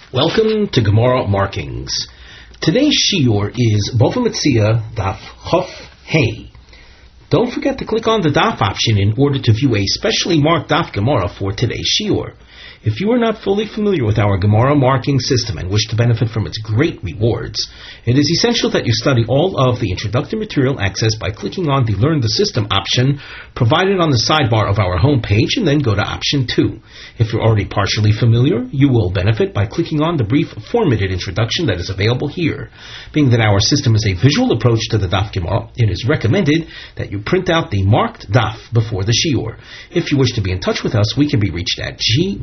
Welcome to Gemara Markings. Today's shiur is Bava Metzia Daf Chof Hey. Don't forget to click on the Daf option in order to view a specially marked Daf Gemara for today's shiur. If you are not fully familiar with our Gemara marking system and wish to benefit from its great rewards, it is essential that you study all of the introductory material accessed by clicking on the Learn the System option provided on the sidebar of our homepage and then go to option 2. If you're already partially familiar, you will benefit by clicking on the brief formatted introduction that is available here. Being that our system is a visual approach to the Daf Gemara, it is recommended that you print out the marked Daf before the shiur. If you wish to be in touch with us, we can be reached at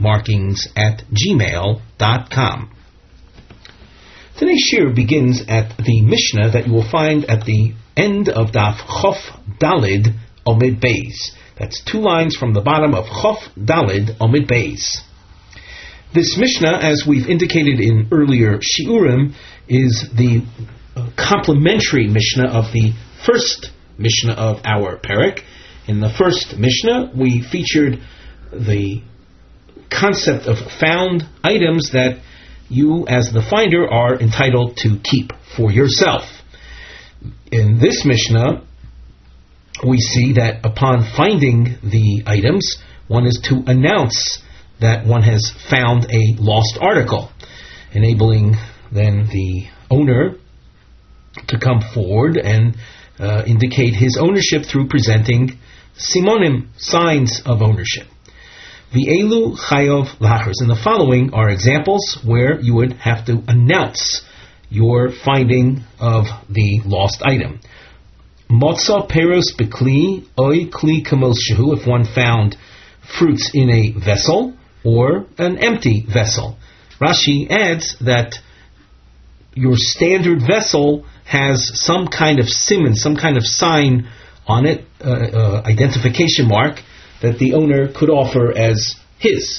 gmarkings@gmail.com. Today's shiur begins at the Mishnah that you will find at the end of Daf Chof Dalid Omid Beis. That's 2 lines from the bottom of Chof Dalid Omid Beis. This Mishnah, as we've indicated in earlier shiurim, is the complementary Mishnah of the first Mishnah of our Perek. In the first Mishnah, we featured the concept of found items that you, as the finder, are entitled to keep for yourself. In this Mishnah, we see that upon finding the items, one is to announce that one has found a lost article, enabling then the owner to come forward and indicate his ownership through presenting simonim, signs of ownership. V'elu chayov lachers. And the following are examples where you would have to announce your finding of the lost item. Motza peros bekli oy kli kamos shehu, if one found fruits in a vessel or an empty vessel. Rashi adds that your standard vessel has some kind of siman, some kind of sign on it, identification mark, that the owner could offer as his.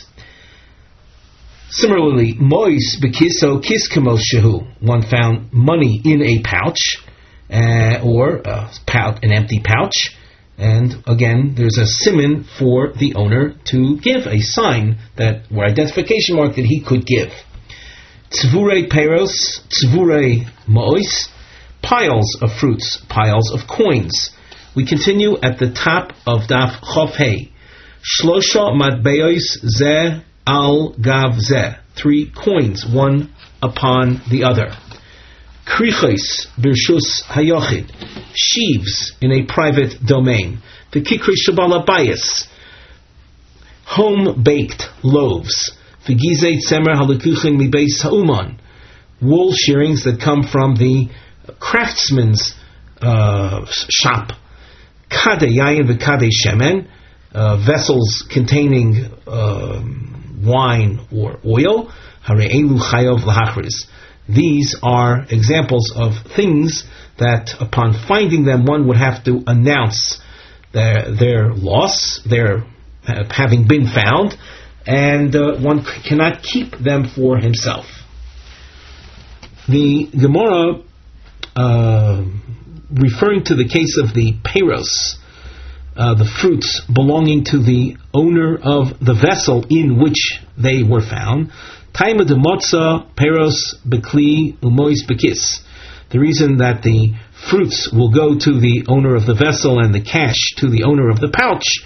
Similarly, mois bekiso kis kamos shehu, one found money in a pouch, or an empty pouch, and again there's a siman for the owner to give a sign that, or identification mark that he could give. Tzvurei peros, tzvurei mois, piles of fruits, piles of coins. We continue at the top of Daf Chof Hey. Shlosha matbeos ze al gav ze, 3 coins, one upon the other. Krichos birshus hayochid, sheaves in a private domain. The kikri shabala bayis, home-baked loaves. The gizei tzemer halikuchim mibeis hauman, wool shearings that come from the craftsman's shop. Kade yayin v'kade shemen, vessels containing wine or oil. Hare elu chayov lahachris. These are examples of things that upon finding them one would have to announce their loss, their having been found, and one cannot keep them for himself. The Gemara, referring to the case of the peros, the fruits belonging to the owner of the vessel in which they were found, Taima de motza peros bekli umois bekis. The reason that the fruits will go to the owner of the vessel and the cash to the owner of the pouch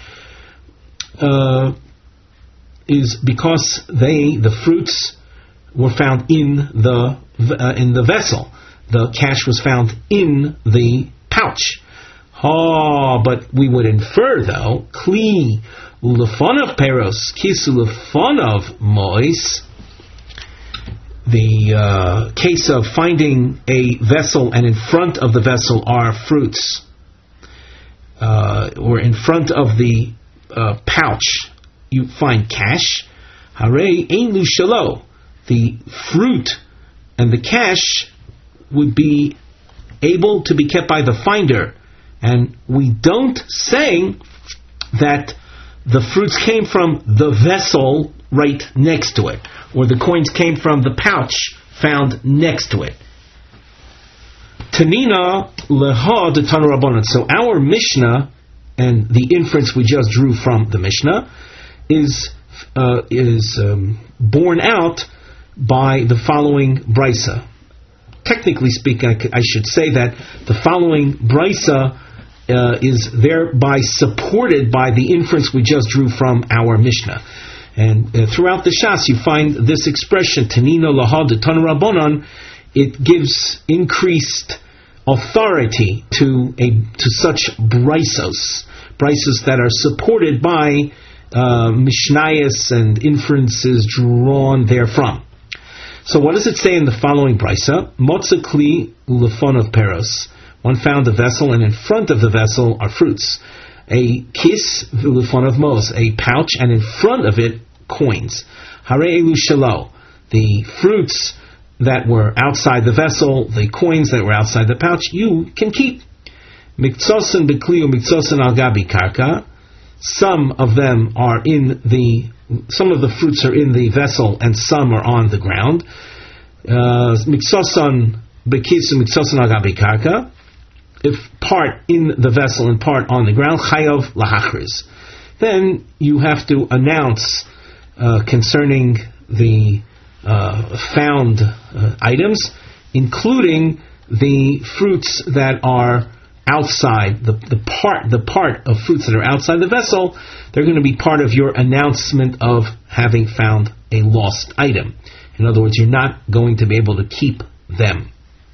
is because the fruits were found in the vessel. The cash was found in the pouch. But we would infer, though, kli ulefonav peros kis ulefonav mois. The case of finding a vessel and in front of the vessel are fruits, or in front of the pouch you find cash. Hare ein shalo. The fruit and the cash would be able to be kept by the finder, and we don't say that the fruits came from the vessel right next to it, or the coins came from the pouch found next to it. Tanina leha de Tanu Rabbanan. So our Mishnah and the inference we just drew from the Mishnah is borne out by the following brisa. Technically speaking, I should say that the following brisa is thereby supported by the inference we just drew from our Mishnah. And throughout the Shas, you find this expression, Tanina Lahad Tanu Rabbanan. It gives increased authority to such brisos that are supported by Mishnayos and inferences drawn therefrom. So what does it say in the following brisa? Motza kli ulefon of peros. One found a vessel, and in front of the vessel are fruits. A kis ulefon of mos, a pouch, and in front of it coins. Hare elu shelo, the fruits that were outside the vessel, the coins that were outside the pouch, you can keep. Miktsosan bekli umiktsosan al gabi karka. Some of them are some of the fruits are in the vessel and some are on the ground. Miksosan bekisu miksosan agabi karka. If part in the vessel and part on the ground, chayav lahachriz. Then you have to announce concerning the found items, including the fruits that are outside, the part of fruits that are outside the vessel. They're going to be part of your announcement of having found a lost item. In other words, you're not going to be able to keep them.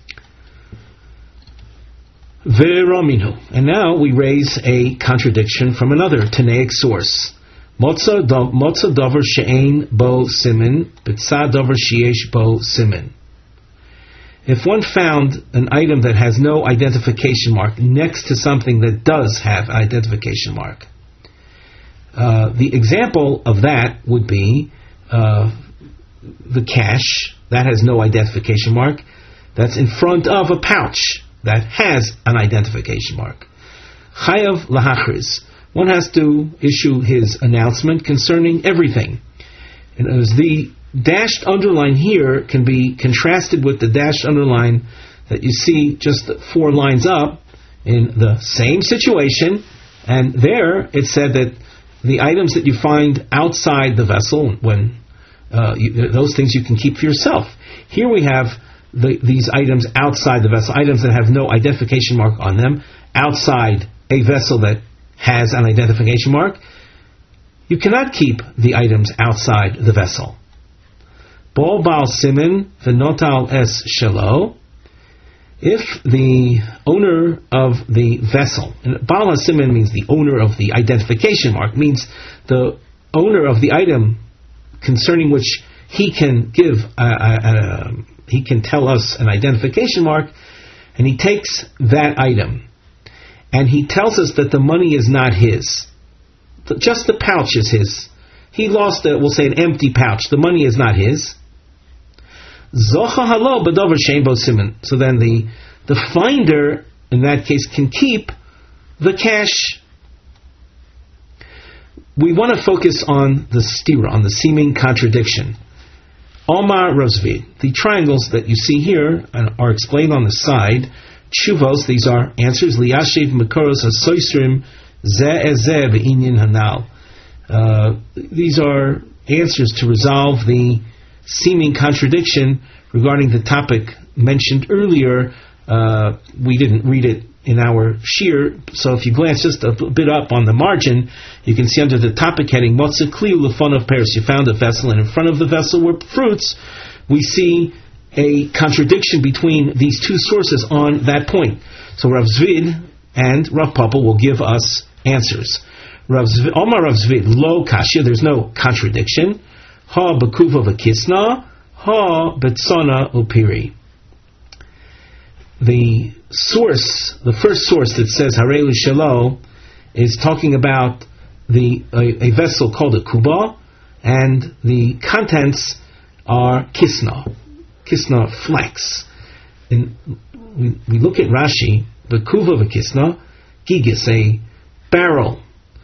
Ve'raminu. And now we raise a contradiction from another Tanaic source. Motza davar she'ein bo simin, b'tzad davar she'esh bo simin. If one found an item that has no identification mark next to something that does have identification mark, the example of that would be the cash that has no identification mark that's in front of a pouch that has an identification mark. Chayav lahachriz. One has to issue his announcement concerning everything. And as the dashed underline here can be contrasted with the dashed underline that you see just 4 lines up in the same situation, and there it said that the items that you find outside the vessel, when those things you can keep for yourself. Here we have these items outside the vessel, items that have no identification mark on them, outside a vessel that has an identification mark. You cannot keep the items outside the vessel. Bol Baal Simin v'notal es shelo. If the owner of the vessel, and Baal Simin means the owner of the identification mark, means the owner of the item concerning which he can give, he can tell us an identification mark, and he takes that item, and he tells us that the money is not his. Just the pouch is his. He lost, we'll say, an empty pouch. The money is not his. Zocha halo b'dover shein bo simin. So then the finder, in that case, can keep the cash. We want to focus on the stira, on the seeming contradiction. Omar Rav Zvid. The triangles that you see here are explained on the side. Tshuvos, these are answers. Liyashiv Mekoros HaSoisrim Zeh Be'inyin Hanal. These are answers to resolve the seeming contradiction regarding the topic mentioned earlier. We didn't read it in our shir, so if you glance just a bit up on the margin, you can see under the topic heading Motza Kli Ulefon of Paris, you found a vessel, and in front of the vessel were fruits. We see a contradiction between these two sources on that point. So Rav Zvid and Rav Papa will give us answers. Omar Rav Zvid, lo kashya, there's no contradiction. Ha bekuva v'kisna, ha betsona upiri. The source, the first source that says Harelu Shelo, is talking about a vessel called a kuba, and the contents are kisna flax. And we look at Rashi, bekuva v'kisna, gigis, a barrel.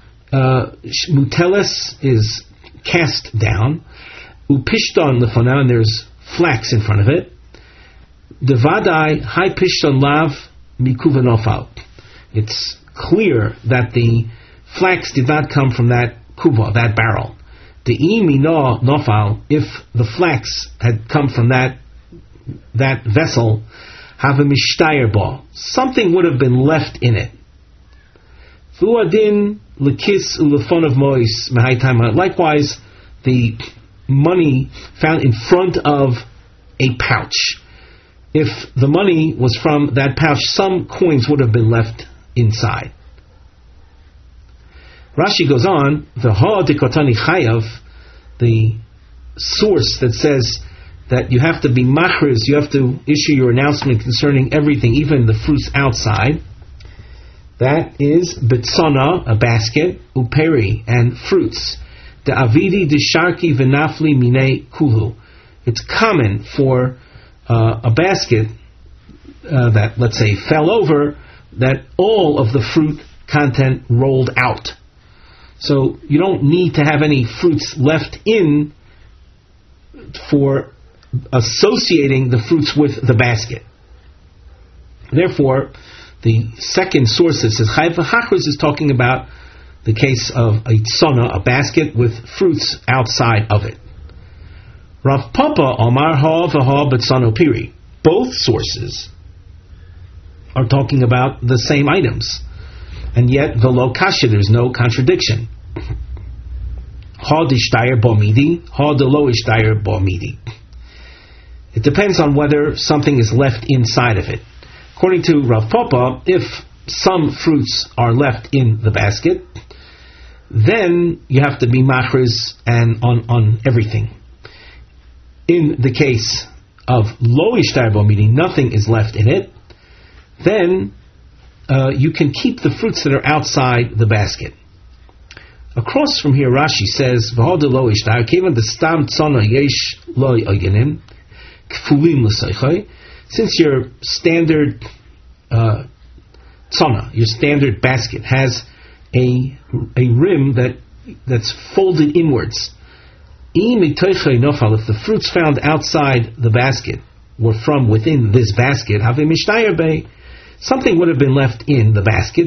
Muteles is cast down. Upishton lefanah, and there's flax in front of it. Devadai hai pishton lav mikuvanofal. It's clear that the flax did not come from that kuba, that barrel. The imino nofal, if the flax had come from that vessel, have a mishtayr ba, something would have been left in it. Fuadin lekis ulefon of mois mehaitama. Likewise, the money found in front of a pouch. If the money was from that pouch, some coins would have been left inside. Rashi goes on, the dikotani chayav, the source that says that you have to be machriz, you have to issue your announcement concerning everything, even the fruits outside. That is bitsana, a basket, uperi, and fruits. The avidi disharki v'nafli mine kulu. It's common for a basket that, let's say, fell over, that all of the fruit content rolled out. So you don't need to have any fruits left in for associating the fruits with the basket. Therefore, the second source that says Chayav Hachris is talking about the case of a tzana, a basket with fruits outside of it. Rav Papa Omar Ha v'ha b'tzano piri. Both sources are talking about the same items, and yet the lo kasha, there's no contradiction. Ha d'ishtayer bo midi, ha de lo ishtayer bo midi. It depends on whether something is left inside of it. According to Rav Papa, if some fruits are left in the basket, then you have to be machriz and on everything. In the case of lo ishtayer bo midi, nothing is left in it, then you can keep the fruits that are outside the basket. Across from here, Rashi says, "V'hod lo ishtayer kevan the stam tzana yesh lo yogenim kfulim l'seichai." Since your standard tzana, your standard basket, has a rim that's folded inwards, if the fruits found outside the basket were from within this basket, something would have been left in the basket.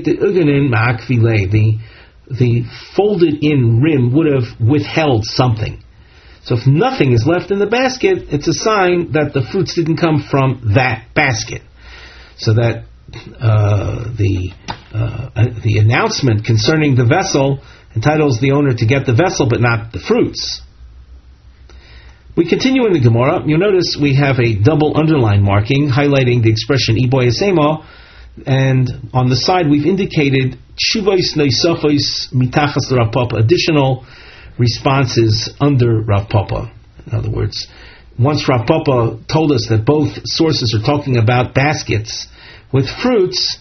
The folded in rim would have withheld something. So if nothing is left in the basket, it's a sign that the fruits didn't come from that basket. So that the announcement concerning the vessel entitles the owner to get the vessel but not the fruits. We continue in the Gemara. You'll notice we have a double underline marking highlighting the expression Iboy Esema, and on the side we've indicated Shuvos Neisafos Mitachas Rav Papa, additional responses under Rav Papa. In other words, once Rav Papa told us that both sources are talking about baskets with fruits,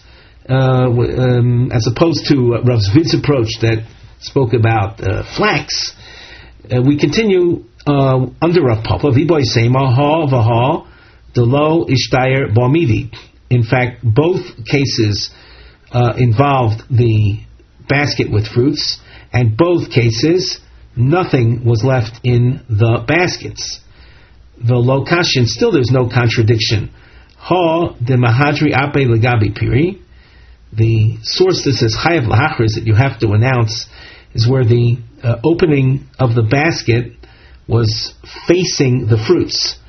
as opposed to Rav Zvid's approach that spoke about flax, we continue under Rav Papa. V'boy Seima ha v'ha delo ishtayer b'amidi. In fact, both cases involved the basket with fruits, and both cases nothing was left in the baskets. The lokashin, still there's no contradiction. Ha de mahadri ape legabi piri. The source that says chayav lahachris, that you have to announce, is where the opening of the basket was facing the fruits.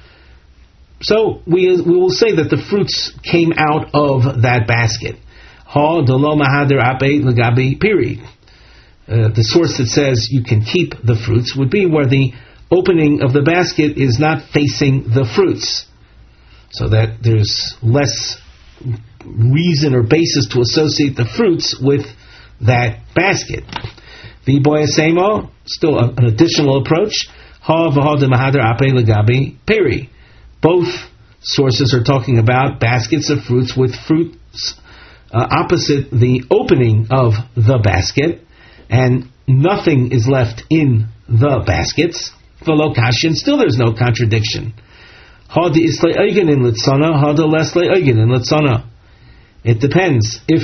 So we will say that the fruits came out of that basket. Ha de lo mahader ape legabi piri. The source that says you can keep the fruits would be where the opening of the basket is not facing the fruits, so that there's less reason or basis to associate the fruits with that basket. V'boy Esema, still an additional approach. Ha v'ha de mahader ape legabi peri. Both sources are talking about baskets of fruits with fruits opposite the opening of the basket, and nothing is left in the baskets. V'lo kashin, still there's no contradiction. Ha de islay eigen in litzana, ha de leslay eigen in litzana. It depends. If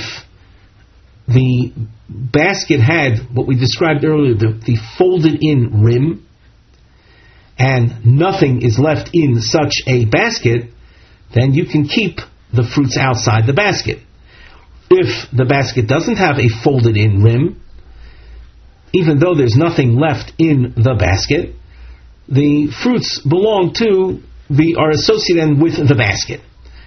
the basket had what we described earlier, the folded in rim, and nothing is left in such a basket, then you can keep the fruits outside the basket. If the basket doesn't have a folded in rim, even though there's nothing left in the basket, the fruits belong to are associated with the basket.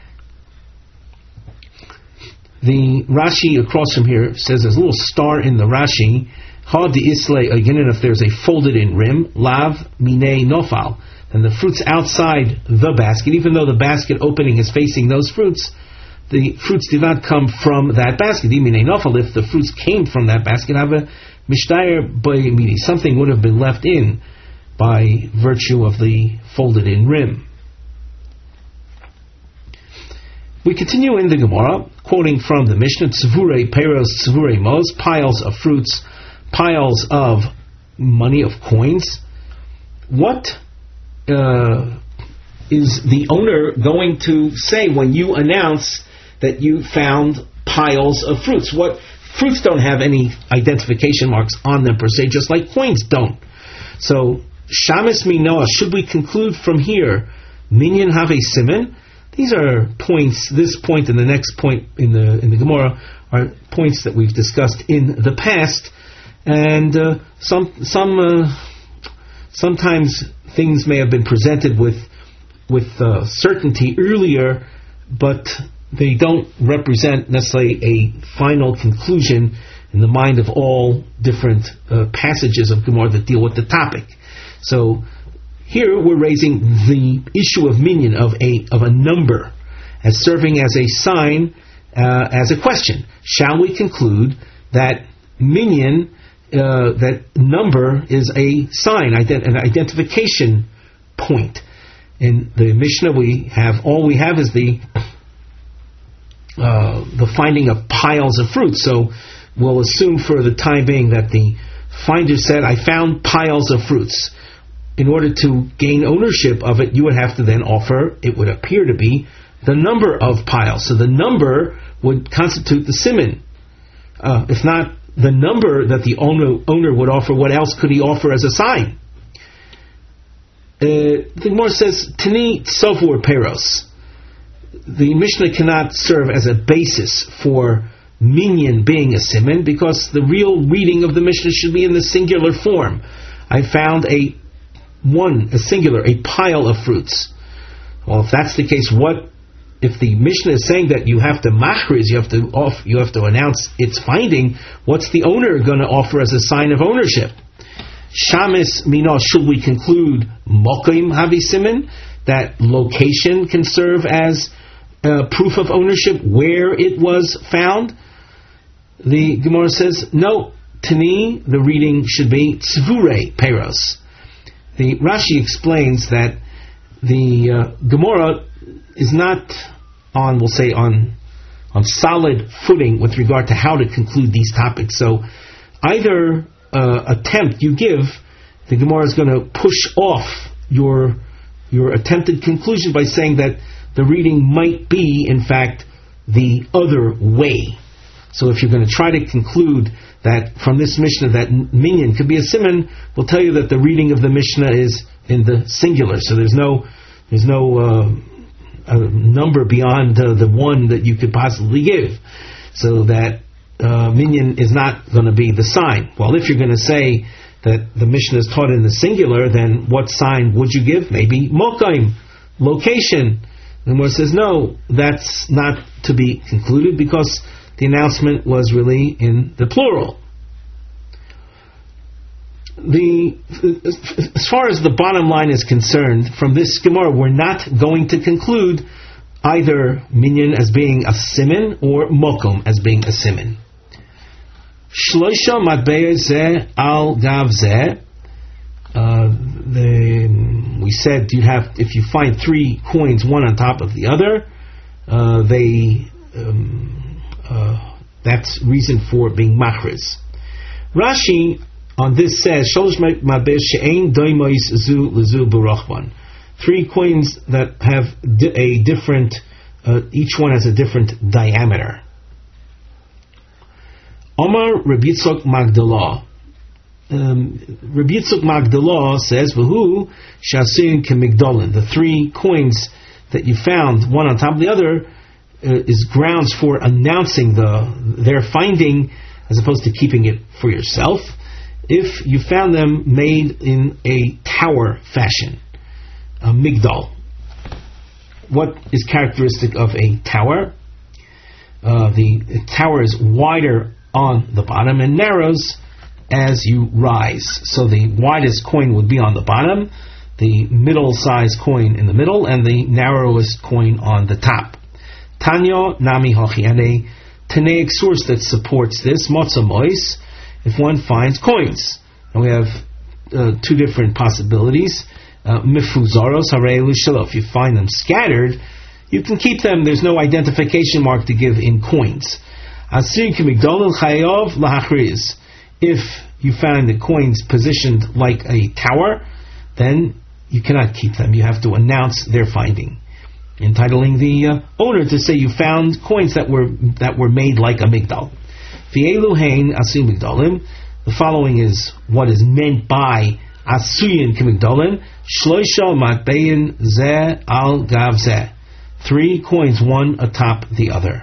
The Rashi across from here says there's a little star in the Rashi. Ha di isle again, and if there's a folded in rim, lav minei nofal, and the fruits outside the basket, even though the basket opening is facing those fruits, the fruits did not come from that basket. Minei nofal, if the fruits came from that basket, have a mishtayer b'yamini, something would have been left in by virtue of the folded in rim. We continue in the Gemara, quoting from the Mishnah, Tzvurei Peros, Tzvurei Mos, piles of fruits, piles of money, of coins. What is the owner going to say when you announce that you found piles of fruits? What fruits don't have any identification marks on them per se, just like coins don't. So, Shamis Minoah, should we conclude from here, Minyan have a siman? These are points, this point and the next point in the Gemara are points that we've discussed in the past, and sometimes things may have been presented with certainty earlier, but they don't represent necessarily a final conclusion in the mind of all different passages of Gemara that deal with the topic. So here we're raising the issue of minyan, of a number, as serving as a sign, as a question. Shall we conclude that minyan, that number, is a sign, an identification point? In the Mishnah, all we have is the finding of piles of fruit. So we'll assume for the time being that the finder said, I found piles of fruits. In order to gain ownership of it, you would have to then offer, it would appear to be, the number of piles. So the number would constitute the siman. If not the number that the owner would offer, what else could he offer as a sign? The Gemara says, Tani Sovur Peros. The Mishnah cannot serve as a basis for minyan being a siman, because the real reading of the Mishnah should be in the singular form. I found a singular, a pile of fruits. Well, if that's the case, if the Mishnah is saying that you have to machriz, you have to announce its finding, what's the owner going to offer as a sign of ownership? Shamis Minos, should we conclude Mokim Havi Siman, that location can serve as proof of ownership where it was found? The Gemara says, no, Tani, the reading should be Tzvurei Peros. The Rashi explains that the Gemara is not on solid footing with regard to how to conclude these topics. So either attempt you give, the Gemara is going to push off your attempted conclusion by saying that the reading might be, in fact, the other way. So if you're going to try to conclude that from this Mishnah that minyan could be a siman, we'll tell you that the reading of the Mishnah is in the singular. So there's no number beyond the one that you could possibly give. So that minyan is not going to be the sign. Well, if you're going to say that the Mishnah is taught in the singular, then what sign would you give? Maybe mokaim, location. The Gemara says, no, that's not to be concluded, because the announcement was really in the plural. As far as the bottom line is concerned, from this Gemara, we're not going to conclude either minyan as being a siman or mokum as being a siman. Shloisha matbeya zeh al gav zeh. We said if you find 3 coins, one on top of the other, that's reason for being machriz. Rashi on this says, Sholosh matbeya she'ein doimois zu lezu b'rochban. 3 coins that have a different, each one has a different diameter. Omar Rabbi Yitzchok Magdalah. Rabbi Yitzchok Magdalah says, "V'hu shasin kemigdolin." The 3 coins that you found, one on top of the other, is grounds for announcing their finding, as opposed to keeping it for yourself. if you found them made in a tower fashion, a migdal. What is characteristic of a tower? The tower is wider on the bottom and narrows as you rise. So the widest coin would be on the bottom, the middle-sized coin in the middle, and the narrowest coin on the top. Tanyo nami hochi, and a Tanaic source that supports this, motza mois, if one finds coins. And we have two different possibilities. Mifuzaros harei shelo. If you find them scattered, you can keep them. There's no identification mark to give in coins. Asir kimigdolin chayov lahachriz. If you find the coins positioned like a tower, then you cannot keep them. You have to announce their finding, entitling the owner to say you found coins that were made like a migdal. V'elu hein asu migdalim. The following is what is meant by asuyin k'migdalim. Shloisha matbein zeh al gav zeh. 3 coins, one atop the other.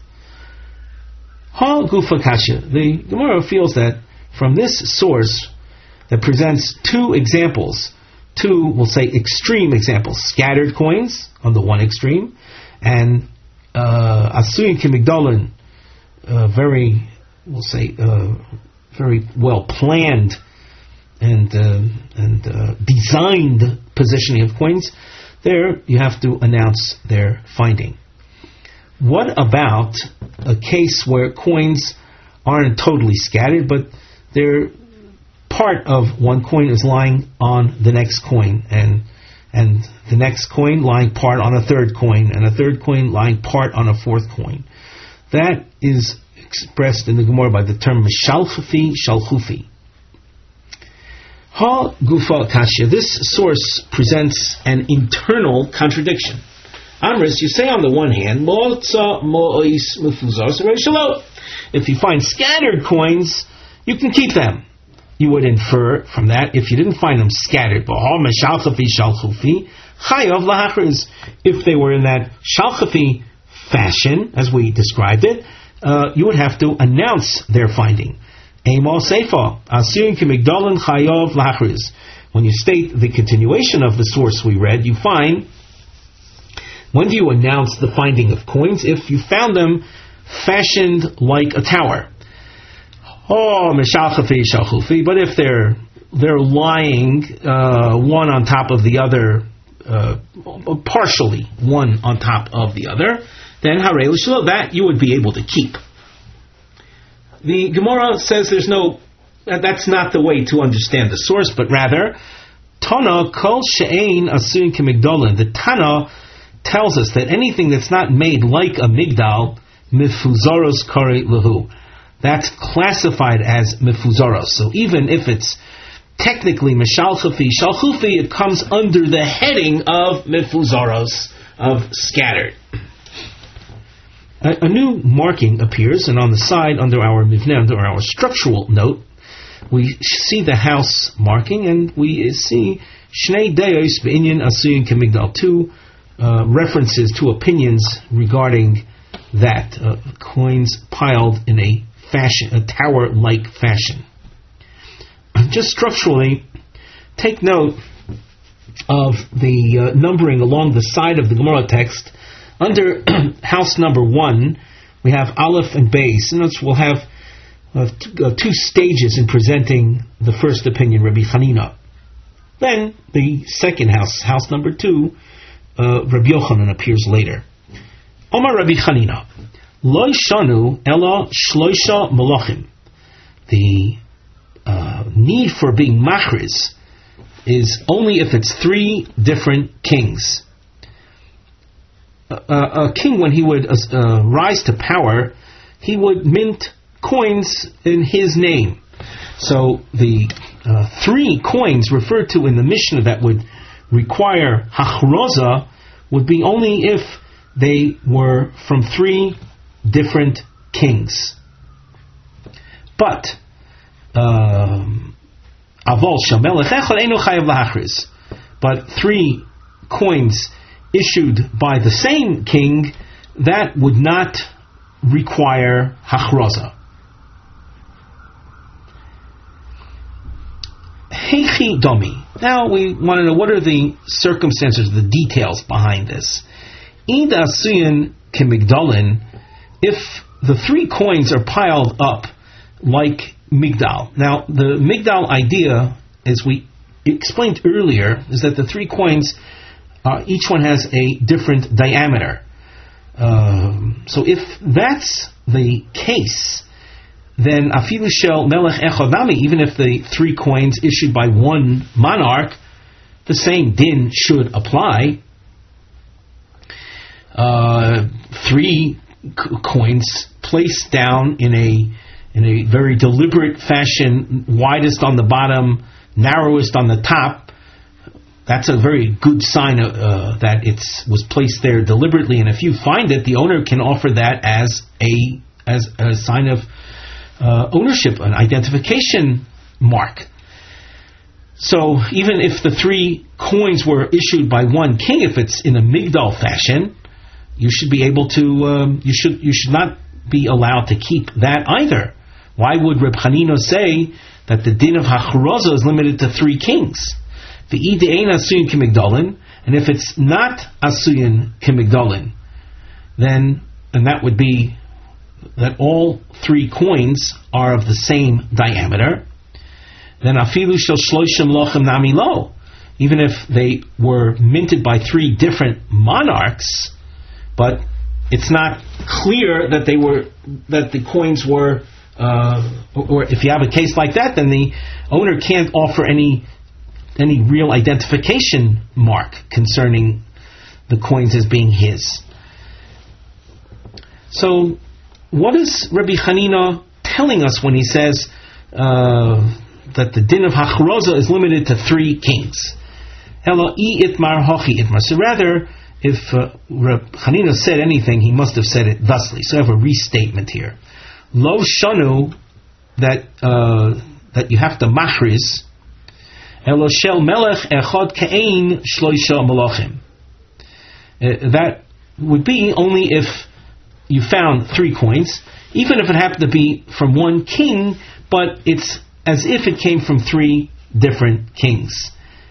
Ha gufa kasha. The Gemara feels that from this source that presents 2 examples, 2, we'll say, extreme examples: scattered coins on the one extreme, and asuyin k'migdalim, very, we'll say, very well planned and designed positioning of coins. There you have to announce their finding. What about a case where coins aren't totally scattered, but they're part of one coin is lying on the next coin, and the next coin lying part on a third coin, and a third coin lying part on a fourth coin? That is expressed in the Gemara by the term mishalchufi shalchufi. Ha gufa kasha. This source presents an internal contradiction. Amris, you say on the one hand, if you find scattered coins, you can keep them. You would infer from that, if you didn't find them scattered, if they were in that shalchafi fashion, as we described it, you would have to announce their finding. When you state the continuation of the source we read, you find, when do you announce the finding of coins? If you found them fashioned like a tower. But if they're lying one on top of the other, partially one on top of the other, then that you would be able to keep. The Gemara says that's not the way to understand the source, but rather, Tana kol she'ein asuyin k'migdolin. The Tana tells us that anything that's not made like a migdal, mifuzaros kari lahu, that's classified as mifuzaros. So even if it's technically mishalchufi, shalchufi, it comes under the heading of mifuzaros, of scattered. A new marking appears, and on the side, under our mivneh, under our structural note, we see the house marking, and we see Shnei Deos B'inyan Asuyin K'migdal, 2 references to opinions regarding that, coins piled in a tower-like fashion. Just structurally, take note of the numbering along the side of the Gemara text. Under house number 1, we have Aleph and Beis. And we'll have 2 stages in presenting the first opinion, Rabbi Chanina. Then the second house number 2, Rabbi Yochanan appears later. Omar Rabbi Chanina, Lo shanu ela shloisha malachim. The need for being machriz is only if it's 3 different kings. A king, when he would rise to power, he would mint coins in his name. So the 3 coins referred to in the Mishnah that would require hachroza would be only if they were from 3 different kings. But avol shamelech echad eino chayav lahachriz. But 3 coins issued by the same king, that would not require hachroza. Hachi Domi. Now we want to know what are the circumstances, the details behind this. Ida Suyan Kimigdalin, if the 3 coins are piled up like Migdal. Now the Migdal idea, as we explained earlier, is that the 3 coins, each one has a different diameter. So if that's the case, then afilu shel melech echad nami, even if the 3 coins issued by one monarch, the same din should apply. 3 coins placed down in a very deliberate fashion, widest on the bottom, narrowest on the top. That's a very good sign that it was placed there deliberately. And if you find it, the owner can offer that as a sign of ownership, an identification mark. So even if the 3 coins were issued by one king, if it's in a migdal fashion, you should be able to. You should not be allowed to keep that either. Why would Reb Chanina say that the din of hachroza is limited to 3 kings? The idein asuyin kimigdalin, and if it's not asuyin kimigdalin, then that would be that all 3 coins are of the same diameter. Then afilu shel shloshim lochem nami lo, even if they were minted by 3 different monarchs, but it's not clear that the coins were, or if you have a case like that, then the owner can't offer any real identification mark concerning the coins as being his. So, what is Rabbi Chanina telling us when he says that the din of hachroza is limited to 3 kings? Elo I itmar hochi itmar. So rather, if Rabbi Chanina said anything, he must have said it thusly. So I have a restatement here. Lo shanu, that you have to machriz. Elo shel melech echad ke'ein shloisha malachim. That would be only if you found 3 coins, even if it happened to be from one king, but it's as if it came from 3 different kings.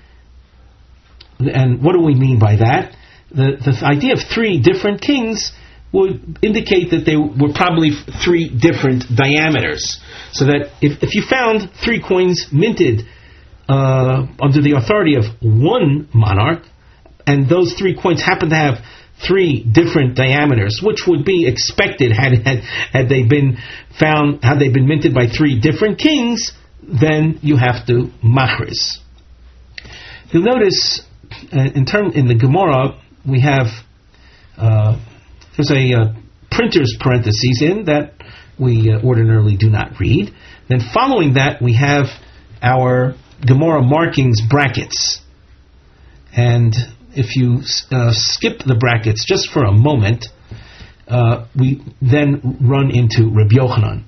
And what do we mean by that? The idea of 3 different kings would indicate that they were probably 3 different diameters. So that if you found 3 coins minted under the authority of one monarch, and those 3 coins happen to have 3 different diameters, which would be expected had they been minted by 3 different kings, then you have to machriz. You'll notice in the Gemara we have there's a printer's parentheses in that we ordinarily do not read. Then following that we have our Gemara markings brackets, and if you skip the brackets just for a moment, we then run into Rabbi Yochanan.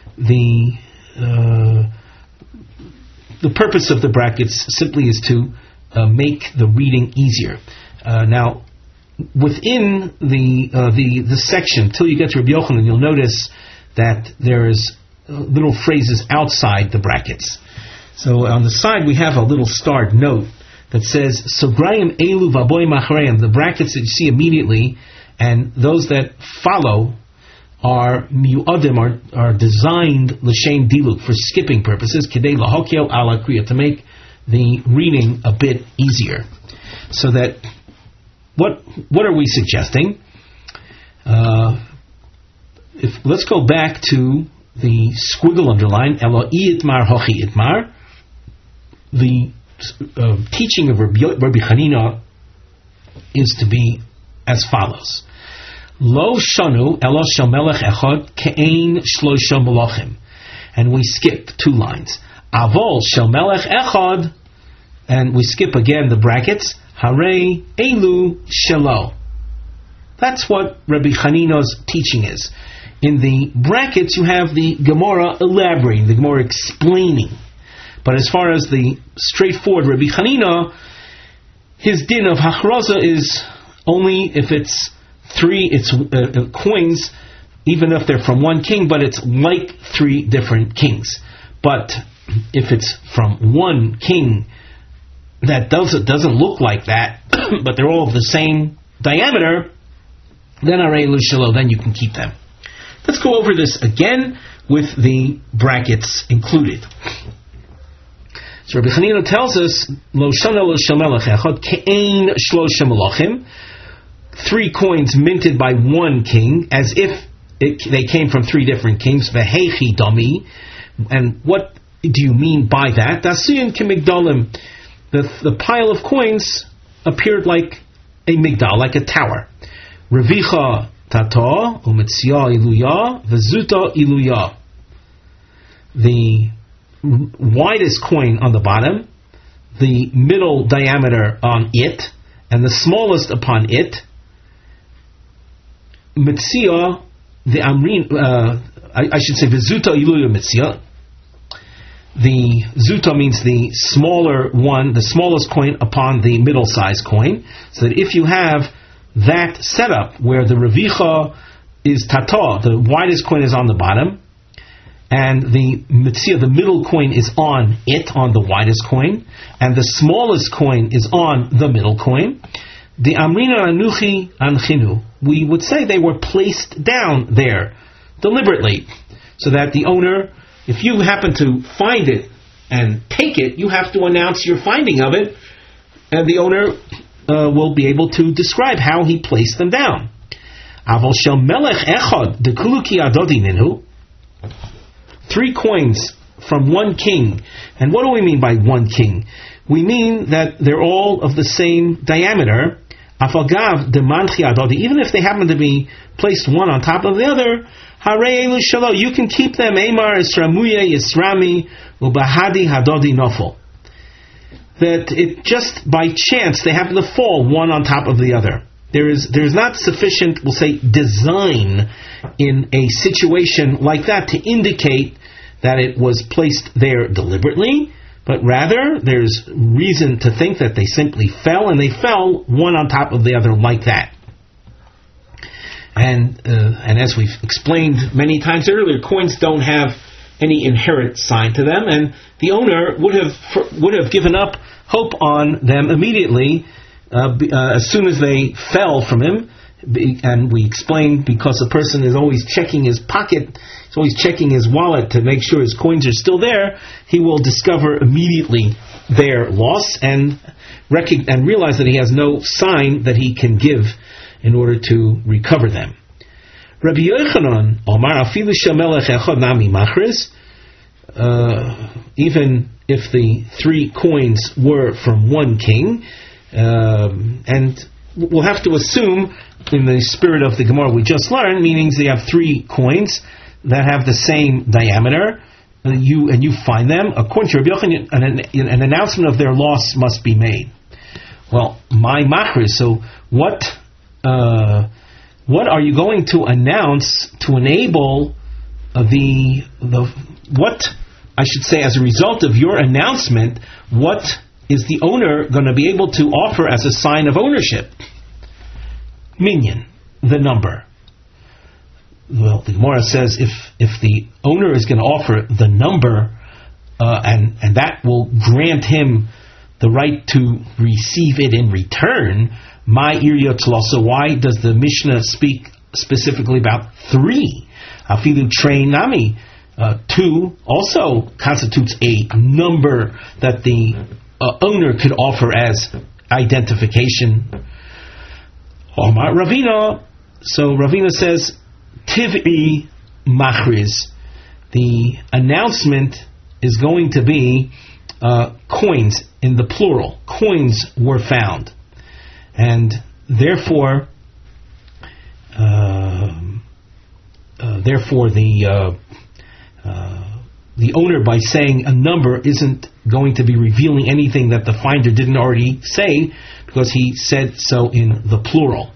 The purpose of the brackets simply is to make the reading easier. Now, within the section, till you get to Rabbi Yochanan, you'll notice that there's little phrases outside the brackets. So on the side we have a little starred note that says Sograyim Elu Vaboim Acharayim. The brackets that you see immediately and those that follow are miyuadim, are designed l'shem diluk, for skipping purposes, kedei lahokel ala kriya, to make the reading a bit easier. So that what are we suggesting? Let's go back to the squiggle underline elo itmar hochi itmar. The teaching of Rabbi Chanina is to be as follows: Lo shanu elo shel melech echad ke'ein shloisha malachim, and we skip 2 lines. Avol shel melech echad, and we skip again the brackets. Harei elu shelo. That's what Rabbi Chanina's teaching is. In the brackets you have the Gemara elaborating, the Gemara explaining. But as far as the straightforward Rabbi Chanina, his din of hachraza is only if it's 3 coins, even if they're from one king, but it's like 3 different kings. But if it's from one king that doesn't look like that, but they're all of the same diameter, then then you can keep them. Let's go over this again with the brackets included. So Rabbi Chanina tells us, Lo shana lo shel melech echad ke'ein shlosha melachim, 3 coins minted by one king, as if they came from 3 different kings. V'heichi dami, and what do you mean by that? Dasuyin kemigdalim, the pile of coins appeared like a migdal, like a tower. Revicha tata umetzia iluya v'zuta iluya. The widest coin on the bottom, the middle diameter on it, and the smallest upon it. Metzia, the amrin, I should say v'zuta iluya metzia. The zuta means the smaller one, the smallest coin upon the middle-sized coin. So that if you have that setup where the revicha is tata, the widest coin is on the bottom, and the mitzia, the middle coin, is on it, on the widest coin, and the smallest coin is on the middle coin, the amrina anuchi anchinu, we would say they were placed down there deliberately, so that the owner, if you happen to find it and take it, you have to announce your finding of it, and the owner will be able to describe how he placed them down. Aval shel melech echad dekuluki adodi ninhu, 3 coins from one king. And what do we mean by one king? We mean that they're all of the same diameter. Afagav demanchi adodi, even if they happen to be placed one on top of the other, harei elu shelo, you can keep them. Eimar esramuye yisrami ubahadi hadodi nofel. That it just by chance they happen to fall one on top of the other. There's not sufficient, we'll say, design in a situation like that to indicate that it was placed there deliberately, but rather there's reason to think that they simply fell, and they fell one on top of the other like that. And as we've explained many times earlier, coins don't have any inherent sign to them, and the owner would have given up hope on them immediately as soon as they fell from him. And we explained, because the person is always checking his pocket, he's always checking his wallet to make sure his coins are still there, he will discover immediately their loss and realize that he has no sign that he can give in order to recover them. Rabbi Yochanan Omar afilu shemelech echad nami machris, even if the 3 coins were from one king, and we'll have to assume, in the spirit of the Gemara we just learned, meaning they have 3 coins that have the same diameter, and you find them, according to Rabbi Yochanan, an announcement of their loss must be made. Well, my machris, so what are you going to announce to enable what I should say, as a result of your announcement, what is the owner going to be able to offer as a sign of ownership? Minyan, the number. Well, the Gemara says if the owner is going to offer the number, and that will grant him the right to receive it in return, my irya tlasa, why does the Mishnah speak specifically about 3? Afilu train nami, 2 also constitutes a number that the owner could offer as identification. Omar Ravina, so Ravina says, Tiv'i machriz, the announcement is going to be coins in the plural. Coins were found, and therefore the owner, by saying a number, isn't going to be revealing anything that the finder didn't already say, because he said so in the plural.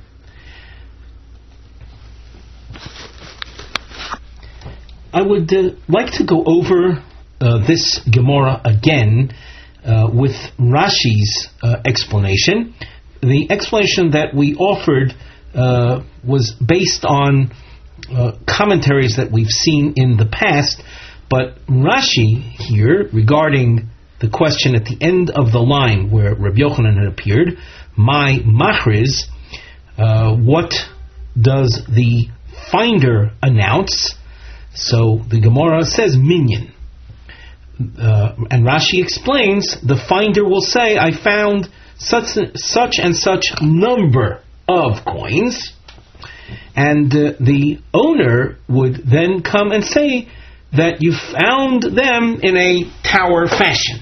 I would like to go over this Gemara again with Rashi's explanation. The explanation that we offered was based on commentaries that we've seen in the past, But Rashi here, regarding the question at the end of the line where Rabbi Yochanan had appeared, my machriz, what does the finder announce? So the Gemara says minyan. And Rashi explains, the finder will say, I found such and such number of coins, and the owner would then come and say that you found them in a tower fashion.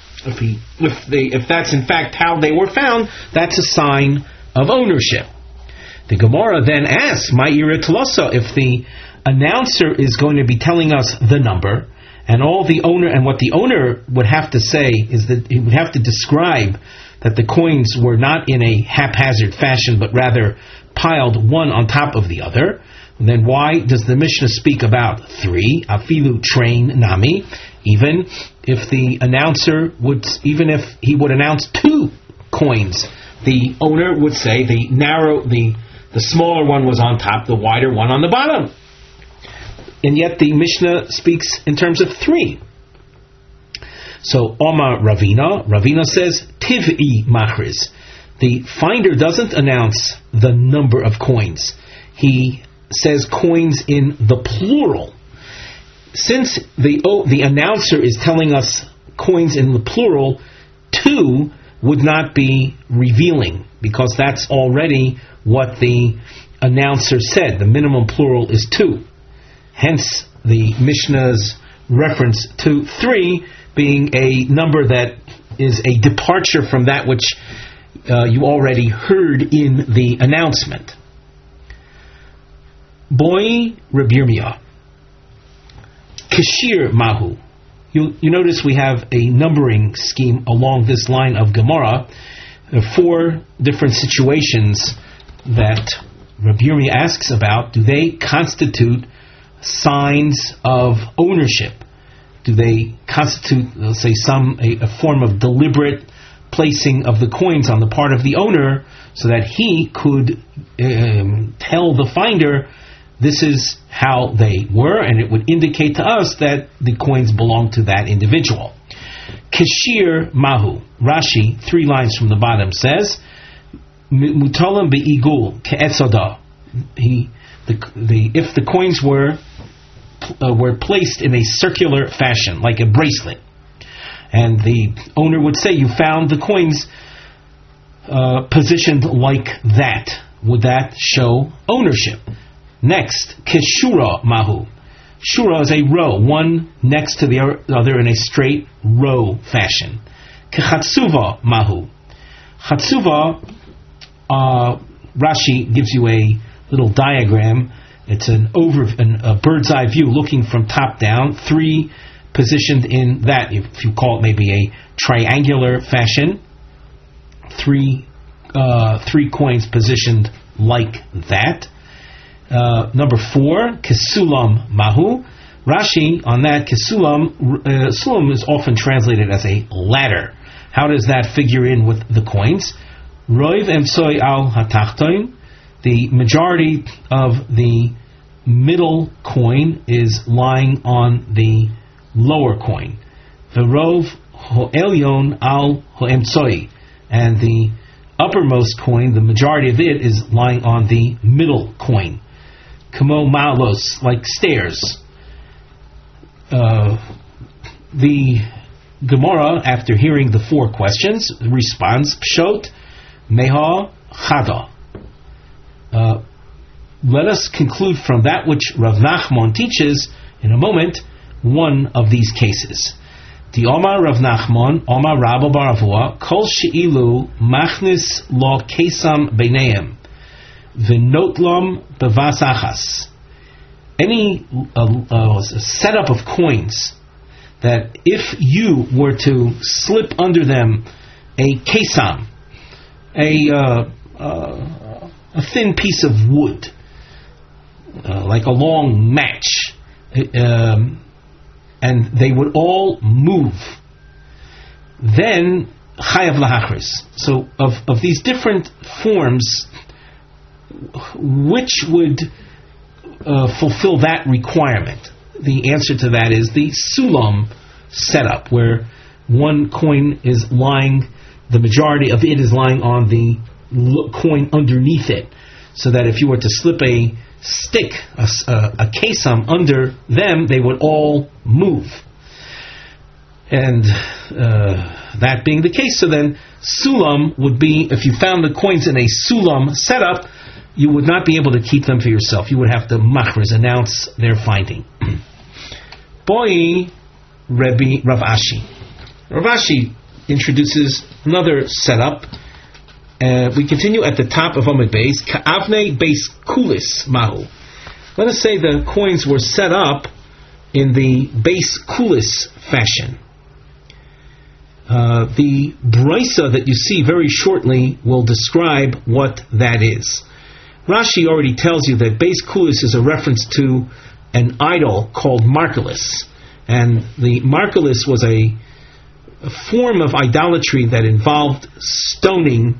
If that's in fact how they were found, that's a sign of ownership. The Gemara then asks, my iritlosa, if the announcer is going to be telling us the number, and what the owner would have to say is that he would have to describe that the coins were not in a haphazard fashion, but rather piled one on top of the other. Then why does the Mishnah speak about 3? Afilu train nami. Even if he would announce 2 coins, the owner would say the smaller one was on top, the wider one on the bottom. And yet the Mishnah speaks in terms of 3. So Omar Ravina says Tiv'i Machriz. The finder doesn't announce the number of coins. He says coins in the plural. Since the announcer is telling us coins in the plural, 2 would not be revealing, because that's already what the announcer said. The minimum plural is 2. Hence, the Mishnah's reference to 3 being a number that is a departure from that which you already heard in the announcement. Boy Reb Yirmiyah. Kashir Mahu. You notice we have a numbering scheme along this line of Gemara. There are 4 different situations that Reb Yirmiyah asks about. Do they constitute signs of ownership? Do they constitute, let's say, a form of deliberate placing of the coins on the part of the owner so that he could tell the finder this is how they were, and it would indicate to us that the coins belong to that individual. Kashir Mahu. Rashi, 3 lines from the bottom, says Mutalam be'igul ke'etzodah. If the coins were placed in a circular fashion, like a bracelet, and the owner would say, you found the coins positioned like that, would that show ownership? Next, Keshura Mahu. Shura is a row, one next to the other in a straight row fashion. Kechatsuva Mahu. Chatsuva, Rashi gives you a little diagram. It's a bird's eye view looking from top down. 3 positioned in that, if you call it maybe a triangular fashion. 3 coins positioned like that. Number 4, Kesulam Mahu. Rashi on that, Sulam is often translated as a ladder. How does that figure in with the coins? Roiv Emsoi al Hatachtoin. The majority of the middle coin is lying on the lower coin. Verov Ho'elyon al Ho'emsoi. And the uppermost coin, the majority of it, is lying on the middle coin. Kamo Malos, like stairs. The Gemara, after hearing the 4 questions, responds, Pshot, Meha, Chada. Let us conclude from that which Rav Nachman teaches in a moment, one of these cases. The Omar Rav Nachman, Omar Rabba Baravua, Kol She'ilu Machnis Lo Kesam Beineim, V'notlam Bevasachas. Any setup of coins that if you were to slip under them a kesam, a thin piece of wood, like a long match, and they would all move, then chayav lahachris. So of these different forms, which would fulfill that requirement? the answer to that is the sulam setup, where one coin is lying, the majority of it is lying on the coin underneath it, so that if you were to slip a stick, a kesam under them, they would all move. And that being the case, so then sulam would be, if you found the coins in a sulam setup, you would not be able to keep them for yourself. You would have to machriz, announce their finding. Boi Rebbe Rav Ashi. Rav Ashi introduces another setup. We continue at the top of Amud Beis. Ka'avnei Beis Kulis Mahu. Let us say the coins were set up in the Beis Kulis fashion. The brisa that you see very shortly will describe what that is. Rashi already tells you that Beis Kulis is a reference to an idol called Marcellus. And the Marcellus was a form of idolatry that involved stoning,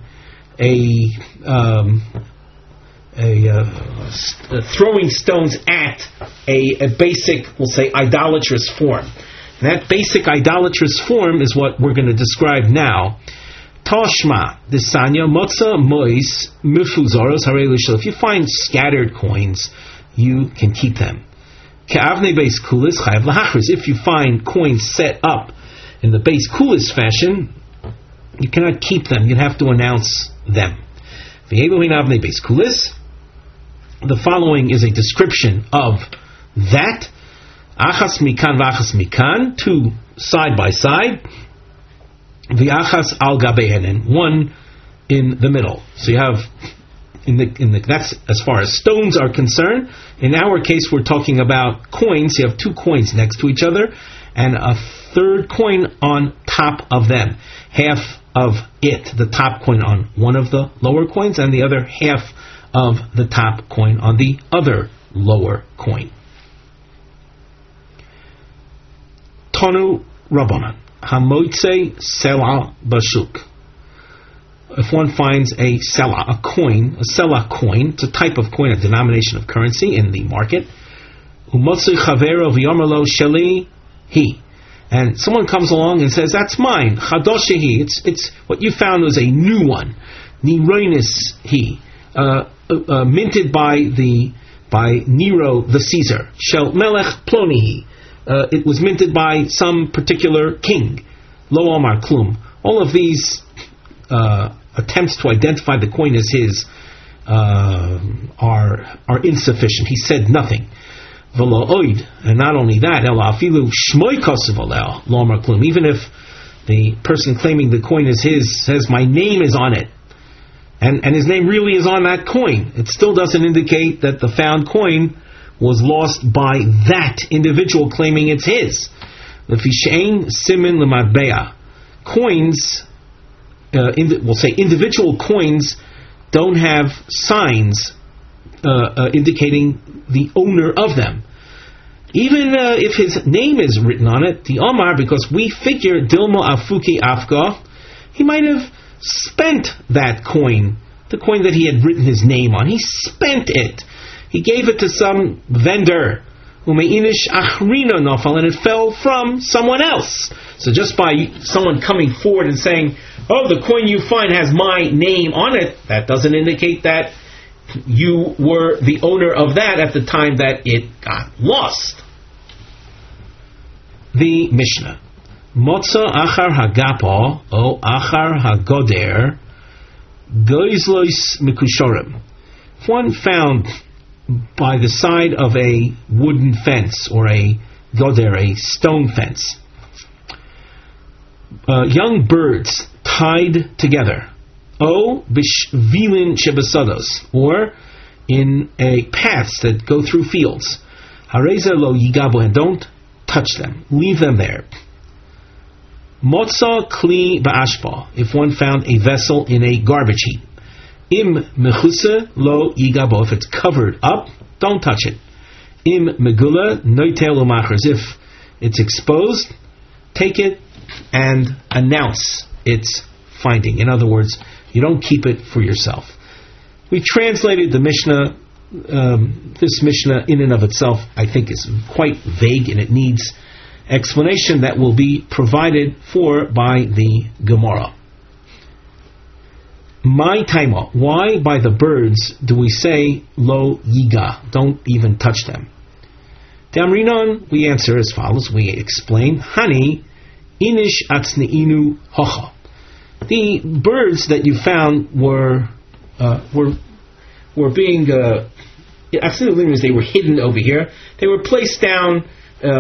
throwing stones at a basic, we'll say, idolatrous form. That basic idolatrous form is what we're going to describe now. Toshma, Desanya, Motza, Mois, Mifuzoros, Harelishal. If you find scattered coins, you can keep them. Ke'avne Beis Kulis, Chayav Lahachris. If you find coins set up in the Beis Kulis fashion, you cannot keep them. You have to announce them. V'yeluhin Beis Kulis. The following is a description of that. Achas mikan v'achas mikan, two side by side. V'achas al gabehen, and one in the middle. So you have that's as far as stones are concerned. In our case, we're talking about coins. You have two coins next to each other, and a third coin on top of them. Half of it, the top coin on one of the lower coins, and the other half of the top coin on the other lower coin. Tonu Rabbanan, Hamoitze Sela Bashuk. If one finds a Sela, a Sela coin, it's a type of coin, a denomination of currency in the market. Umotze Chavero V'Yomerlo Sheli Hi. And someone comes along and says, that's mine, Chadoshehi. It's what you found was a new one. Niroinis Hi. Minted by Nero the Caesar. Shel Melech Plonihi. It was minted by some particular king. Lo Omar Klum. All of these attempts to identify the coin as his are insufficient. He said nothing. V'lo oid, and not only that, ela afilu shmoi kosev aleh lo Omar Klum. Even if the person claiming the coin is his says my name is on it, and his name really is on that coin, it still doesn't indicate that the found coin was lost by that individual claiming it's his. L'fishein simin l'matbea. Coins, we'll say individual coins, don't have signs indicating the owner of them. Even if his name is written on it, the Omar, because we figure Dilmo Afuki Afka, he might have spent that coin, the coin that he had written his name on. He spent it. He gave it to some vendor, Umeinish Achrina Nofal, and it fell from someone else. So just by someone coming forward and saying, oh, the coin you find has my name on it, that doesn't indicate that you were the owner of that at the time that it got lost. The Mishnah. Motza achar hagapo, o achar hagoder, goizlois mikushorim. If one found by the side of a wooden fence or a goder, a stone fence, young birds tied together, o bishvilin shebasados, or in a paths that go through fields, hareza lo yigabo, and don't touch them, leave them there. Motza kli ba'ashpa, if one found a vessel in a garbage heap. Im mechuse lo yigabo, if it's covered up, don't touch it. Im megula noitel umachers, if it's exposed, take it and announce its finding. In other words, you don't keep it for yourself. We translated the Mishnah this Mishnah in and of itself, I think, is quite vague, and it needs explanation that will be provided for by the Gemara. My taima, why by the birds do we say lo yiga, don't even touch them? Damrinon, we answer as follows. We explain, Hani inish atzneinu hocha. The birds that you found were being atzneinu, they were hidden over here. They were placed down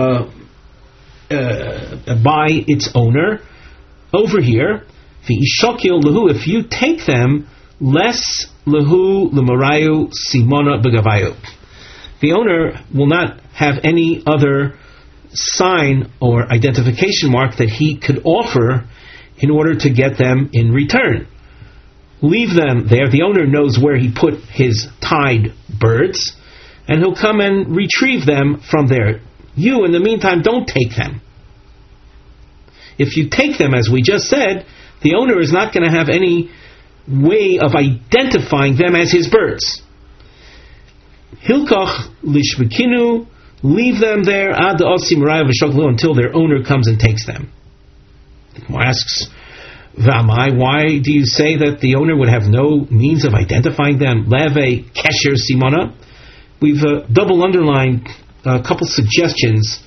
by its owner over here. V'ishokil lehu, if you take them, less lehu lemarayu simona begavayu. The owner will not have any other sign or identification mark that he could offer in order to get them in return. Leave them there. The owner knows where he put his tied birds, and he'll come and retrieve them from there. You, in the meantime, don't take them. If you take them, as we just said, the owner is not going to have any way of identifying them as his birds. Hilkach lishvekinu, leave them there ad osim raya v'shoklu, until their owner comes and takes them. He asks, V'amai, why do you say that the owner would have no means of identifying them? Leve kesher simona. We've double underlined a couple suggestions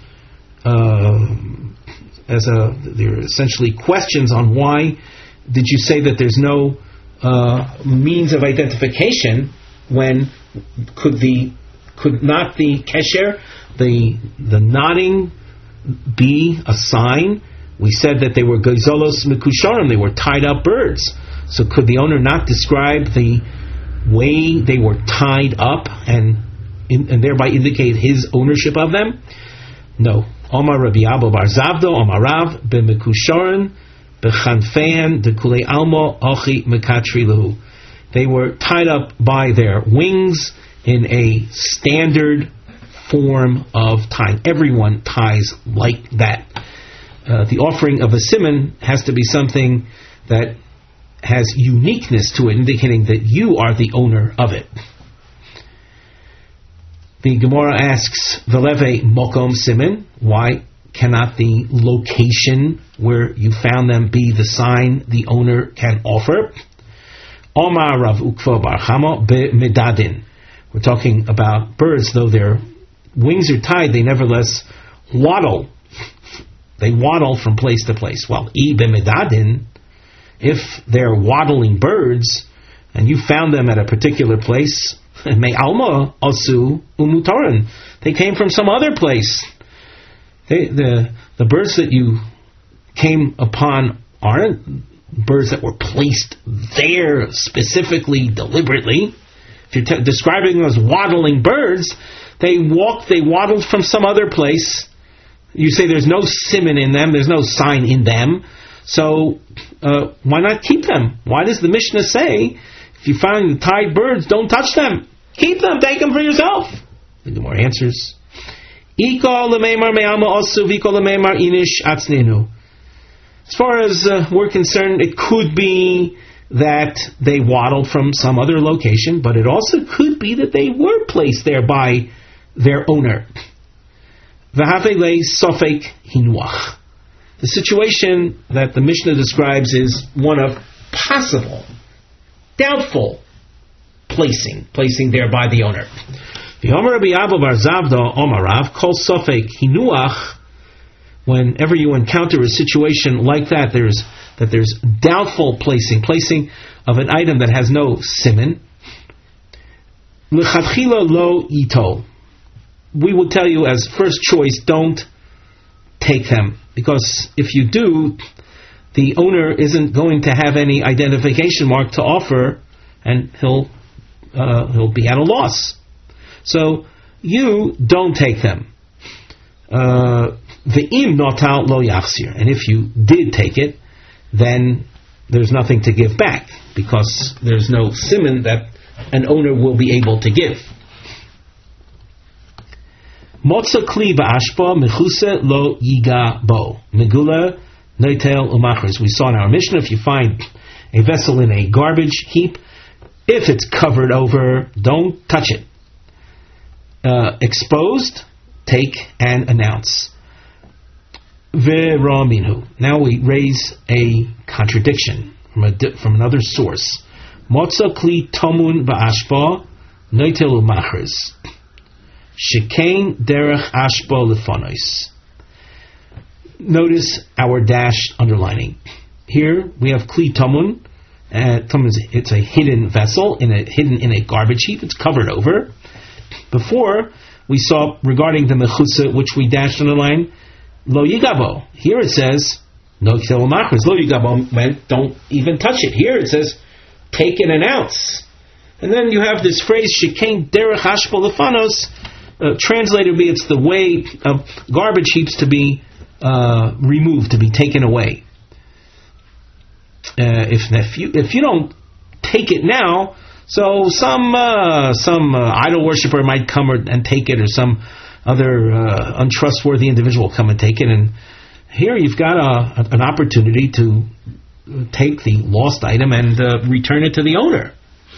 they're essentially questions on why did you say that there's no means of identification when could not the kesher, the nodding, be a sign? We said that they were gezolos mekusharim, they were tied up birds. So could the owner not describe the way they were tied up and thereby indicate his ownership of them? No. Omar Rabbi Abba Bar Zavdo, Omar Rav, B'mekusharin, B'chanfein, Dekulei Almo, Ochi Mekatri Lehu. They were tied up by their wings in a standard form of tying. Everyone ties like that. The offering of a simon has to be something that has uniqueness to it, indicating that you are the owner of it. The Gemara asks, Veleve mokom simon, why cannot the location where you found them be the sign the owner can offer? Omar Rav Ukva Bar Chama be'medadin. We're talking about birds, though their wings are tied, they nevertheless waddle. They waddle from place to place. Well, I be'medadin, if they're waddling birds, and you found them at a particular place, Me alma asu umutaran. They came from some other place. The birds that you came upon aren't birds that were placed there specifically, deliberately. If you're describing them as waddling birds, they waddled from some other place. You say there's no simon in them, there's no sign in them. So why not keep them? Why does the Mishnah say, if you find the tied birds, don't touch them? Keep them, take them for yourself. The Gemara answers, as far as we're concerned, it could be that they waddled from some other location, but it also could be that they were placed there by their owner. The situation that the Mishnah describes is one of possible, doubtful placing there by the owner. The Omer Rabbi Abba Bar Zavda Omar Rav Kol Sofek Hinuach. Whenever you encounter a situation like that, there's doubtful placing of an item that has no siman. L'chadchila lo ito. We will tell you as first choice, don't take them, because if you do, the owner isn't going to have any identification mark to offer, and he'll be at a loss. So you don't take them. Ve'im notal lo yachsir, and if you did take it, then there's nothing to give back, because there's no siman that an owner will be able to give. Motza kli ba'ashpa mechuse lo yiga bo megula noitel umachris. We saw in our Mishnah, if you find a vessel in a garbage heap, if it's covered over, don't touch it. exposed, take and announce. Ve'ra minhu. Now we raise a contradiction from another source. Motza kli tomun ba'ashba noitel umachris. Shekain derech ashba lefonos. Notice our dashed underlining. Here we have kli tomun. It's a hidden vessel, hidden in a garbage heap. It's covered over. Before, we saw regarding the mechusa, which we dashed underline, lo yigabo. Here it says, no kitel machris. Lo yigabo meant don't even touch it. Here it says, take and announce. And then you have this phrase, shekain derech ashba lefanos. Translated be it's the way of garbage heaps to be removed, to be taken away. If you don't take it now, so some idol worshiper might come and take it, or some other untrustworthy individual come and take it. And here you've got an opportunity to take the lost item and return it to the owner.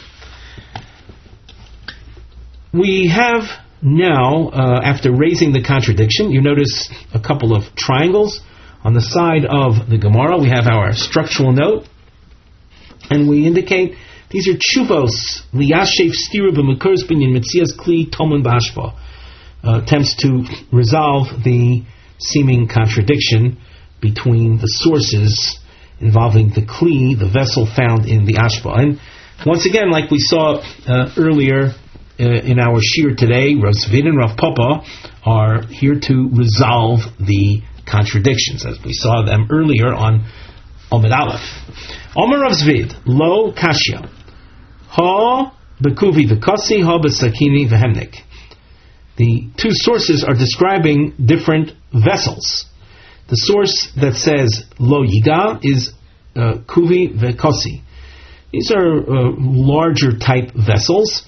We have now, after raising the contradiction, you notice a couple of triangles. On the side of the Gemara, we have our structural note, and we indicate these are tshuvos liyashev stira b'mekurs binyan mitzias kli tomun b'ashba, attempts to resolve the seeming contradiction between the sources involving the kli, the vessel found in the ashba. And once again, like we saw earlier in our shir today, Rav Zvid and Rav Papa are here to resolve the contradictions, as we saw them earlier on Omid Aleph. Omer Rav Zvid, lo kashya, ha bekuvi v'kasi, ha b'sakini v'hemnik. The two sources are describing different vessels. The source that says lo yiga is kuvi v'kasi. These are larger type vessels.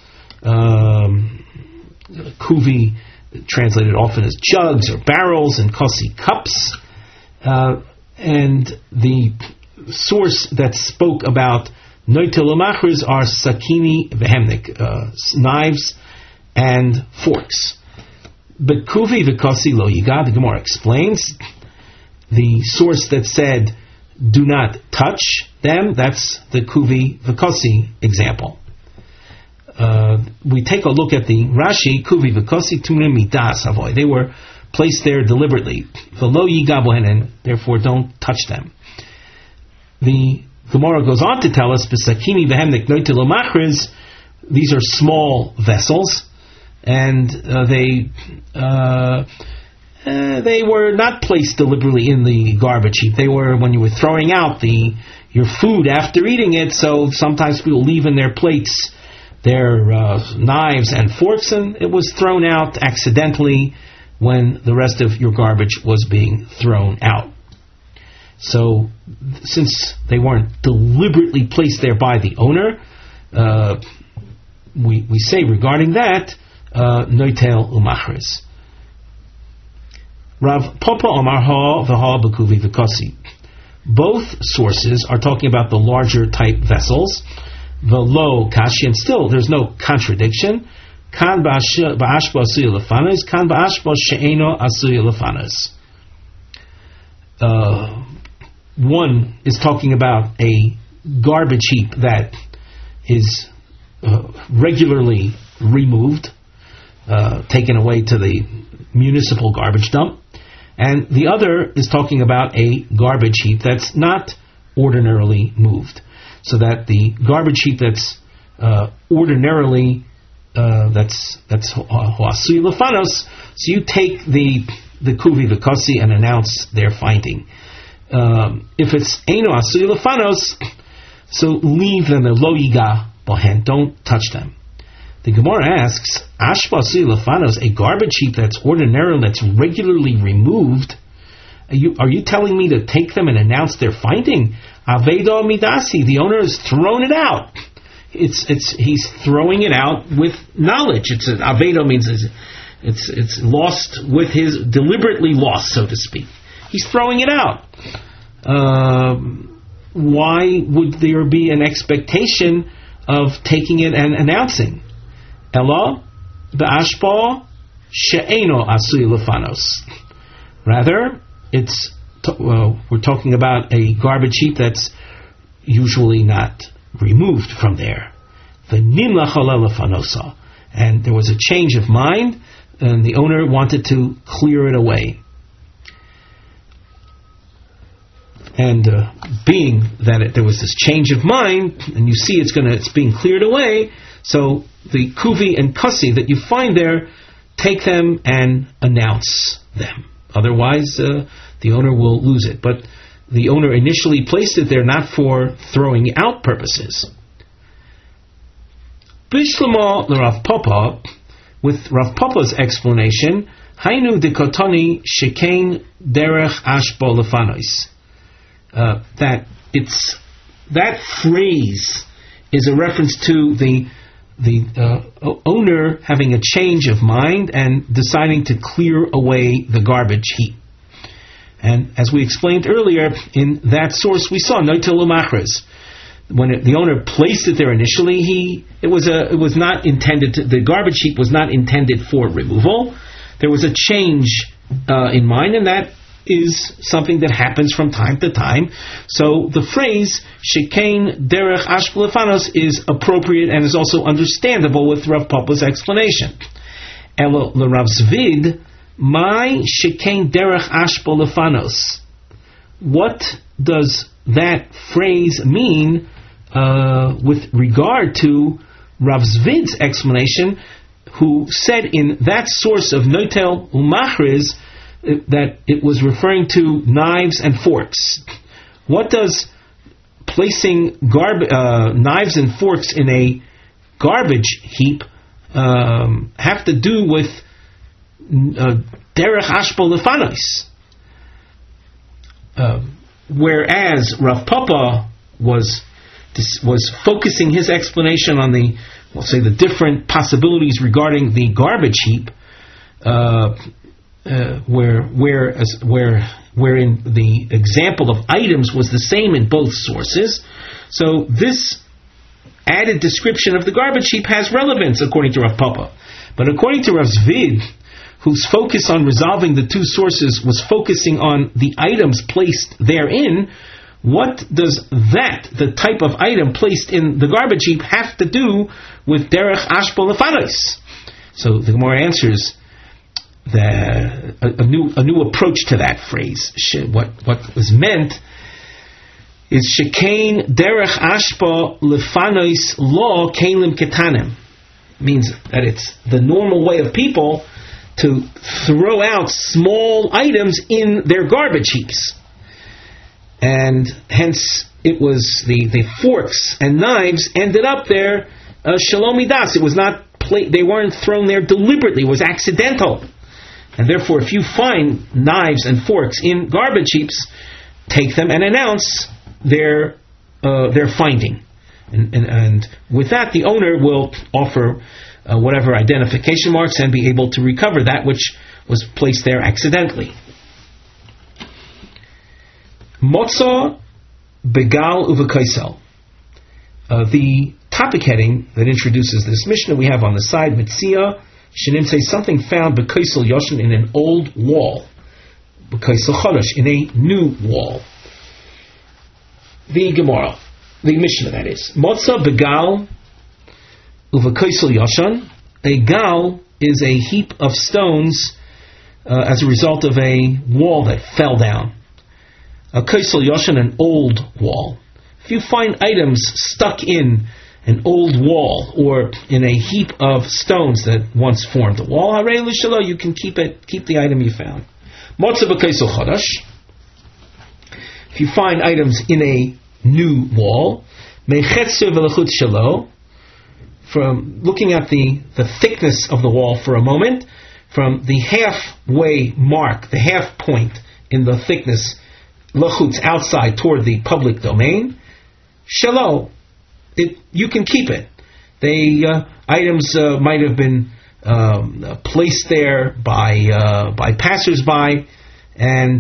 Kuvi translated often as jugs or barrels, and kasi cups. And the source that spoke about noitel umachris are sakini v'hemnik, knives and forks. But kuvi v'kasi lo yiga, the Gemara explains, the source that said do not touch them, that's the kuvi v'kasi example. We take a look at the Rashi, kuvi v'kosi tumne midas avoy. They were placed there deliberately. V'lo yigabohen, and therefore don't touch them. The Gemara goes on to tell us, b'sakini v'hemnik noitel umachris, these are small vessels, and they were not placed deliberately in the garbage heap. They were when you were throwing out your food after eating it, so sometimes people leave in their plates their knives and forks, and it was thrown out accidentally when the rest of your garbage was being thrown out. So, since they weren't deliberately placed there by the owner, we say regarding that, noitel umachris. Rav Papa Omar ha v'ha b'kuvi v'kasi. Both sources are talking about the larger type vessels. V'lo kashi, and still there's no contradiction. Kan ba'ashba asuya lefanas, kan ba'ashba she'eno asuya lefanas. One is talking about a garbage heap that is regularly removed, taken away to the municipal garbage dump, and the other is talking about a garbage heap that's not ordinarily moved. So that the garbage heap that's ordinarily that's hoasui lefanos, so you take the kuvi v'kasi and announce their finding. If it's eino asui lefanos, so leave them, lo yiga bohen, don't touch them. The Gemara asks, ashba asui lefanos, a garbage heap that's regularly removed, are you telling me to take them and announce their finding? Aveda midasi, the owner has thrown it out. He's throwing it out with knowledge. Aveda means it's lost with his, deliberately lost, so to speak. He's throwing it out. Why would there be an expectation of taking it and announcing? Ella ba'ashpa she'eno asui lefanos. Rather, we're talking about a garbage heap that's usually not removed from there. V'nimla chalel lefanosa, and there was a change of mind, and the owner wanted to clear it away. And being that there was this change of mind, and you see it's being cleared away, so the kuvi and kasi that you find there, take them and announce them. Otherwise, the owner will lose it. But the owner initially placed it there not for throwing out purposes. Bishlama Rav Papa, with Rav Papa's explanation, Hainu dekotani shekain derech ashbo lefanois. That phrase is a reference to the owner having a change of mind and deciding to clear away the garbage heap. And as we explained earlier, in that source we saw noitel umachres. When the owner placed it there initially, the garbage heap was not intended for removal. There was a change in mind, and that is something that happens from time to time. So the phrase shekain derech ashbo lefanos is appropriate and is also understandable with Rav Papa's explanation. Elo l'Rav Zvid, my shekain derech ashbo lefanos. What does that phrase mean with regard to Rav Zvid's explanation, who said in that source of Noitel Umachriz that it was referring to knives and forks? What does placing knives and forks in a garbage heap have to do with derech ashbo lefanos? Whereas Rav Papa was focusing his explanation on the different possibilities regarding the garbage heap, wherein the example of items was the same in both sources. So this added description of the garbage heap has relevance according to Rav Papa. But according to Rav Zvid, whose focus on resolving the two sources was focusing on the items placed therein, what does the type of item placed in the garbage heap have to do with derech ashbo lefanos? So the Gemara answers a new approach to that phrase. What was meant is shekain derech ashbo lefanos lo kelim ketanim. Means that it's the normal way of people to throw out small items in their garbage heaps. And hence it was the forks and knives ended up there shalom midas. It was not they weren't thrown there deliberately. It was accidental. And therefore, if you find knives and forks in garbage heaps, take them and announce their finding. And with that, the owner will offer whatever identification marks and be able to recover that which was placed there accidentally. Motza begal uvekaisel. The topic heading that introduces this Mishnah we have on the side, Mitzia Shinim, say something found bekaisel yoshin, in an old wall, bekaisel chodesh, in a new wall. The Gemara, the Mishnah that is, Motza begal uvekaisel yoshin. A gal is a heap of stones as a result of a wall that fell down. A kaisel yoshan, an old wall. If you find items stuck in an old wall or in a heap of stones that once formed a wall, harei l'shelo, you can keep the item you found. Motza b'kaisel chodesh. If you find items in a new wall, mechetzer v'lechutz shelo. From looking at the thickness of the wall for a moment, from the halfway mark, the half point in the thickness, lachutz, outside toward the public domain, shelo, you can keep it. Items might have been placed there by passersby, and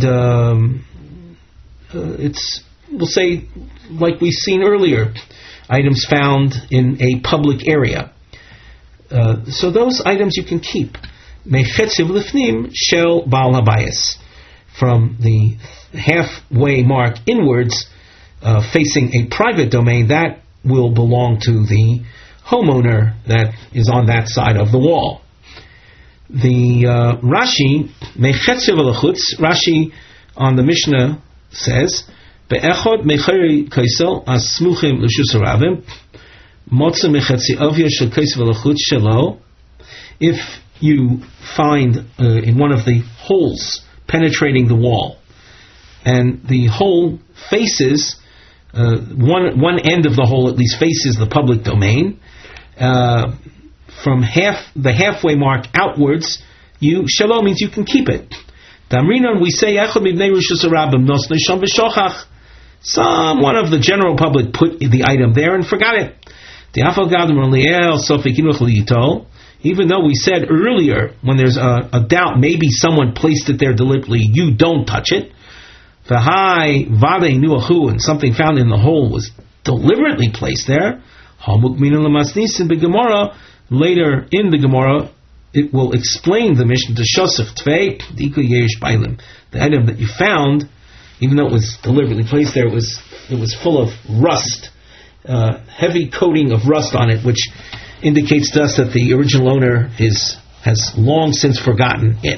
we'll say, like we've seen earlier, items found in a public area. So those items you can keep. Mechetziv lifnim shel Baal Habayis. From the halfway mark inwards, facing a private domain, that will belong to the homeowner that is on that side of the wall. The Rashi, Mechetziv lechutz, Rashi on the Mishnah says, Be'echod mecheri kaisel as smuchim l'shus haravim, motza mechetzi avya shel kaisel lechutz shelo. If you find in one of the holes penetrating the wall, and the hole faces one end of the hole at least faces the public domain, from the halfway mark outwards, shalom means you can keep it. Damrinon, we say one of the general public put the item there and forgot it. Even though we said earlier, when there's a doubt, maybe someone placed it there deliberately, you don't touch it. And something found in the hole was deliberately placed there. Later in the Gemara, it will explain the mission to Shosef Tvei, the item that you found, even though it was deliberately placed there, it was full of rust, heavy coating of rust on it, which indicates to us that the original owner has long since forgotten it.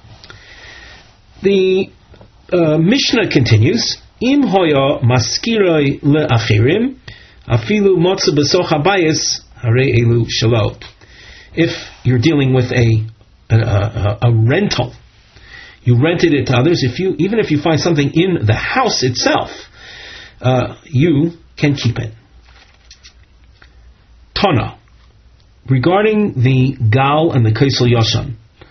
The Mishnah continues, Im hoya maskiroi le'achirim, afilu motza b'soch habayis, harei elu shalot. If you're dealing with a rental, you rented it to others, even if you find something in the house itself, you can keep it. Tana, regarding the gal and the kaisel yashan,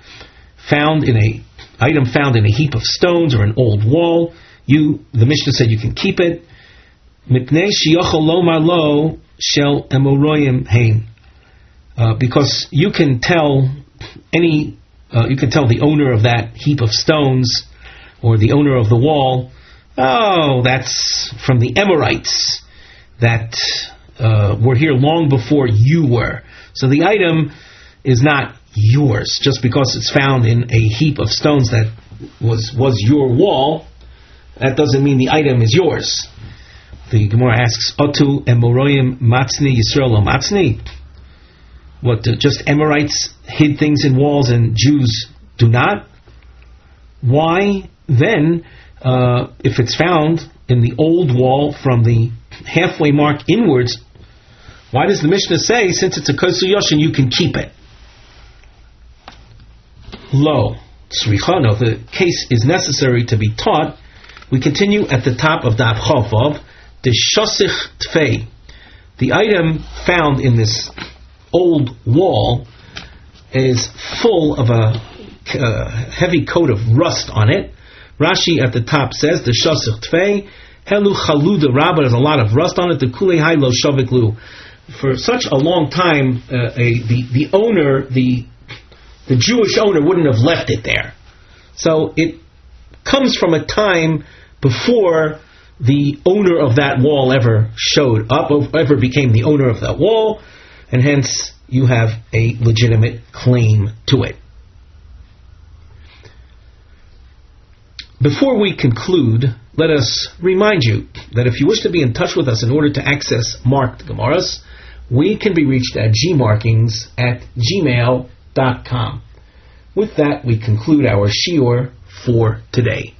item found in a heap of stones or an old wall, the Mishnah said you can keep it. Mipnei sheyachol lomar lo shel emoroyim hein, because you can tell the owner of that heap of stones or the owner of the wall, oh, that's from the Amorites that were here long before you were. So the item is not yours just because it's found in a heap of stones that was your wall. That doesn't mean the item is yours. The Gemara asks, Otu emoroyim matzni Yisrael lo matzni? What, just Amorites hid things in walls and Jews do not? Why then, if it's found in the old wall from the halfway mark inwards, why does the Mishnah say, since it's a kaisel yashan, you can keep it? Lo, tzricha, the case is necessary to be taught. We continue at the top of Daf Chovav, the shosich tfei. The item found in this old wall is full of a heavy coat of rust on it. Rashi at the top says, the shosich tfei, helu chaluda rabba, there's a lot of rust on it, the kulei hai lo shavik. For such a long time, the owner, the Jewish owner wouldn't have left it there. So it comes from a time before the owner of that wall ever showed up, ever became the owner of that wall, and hence you have a legitimate claim to it. Before we conclude, let us remind you that if you wish to be in touch with us in order to access marked Gemaras, we can be reached at gmarkings@gmail.com. With that, we conclude our shiur for today.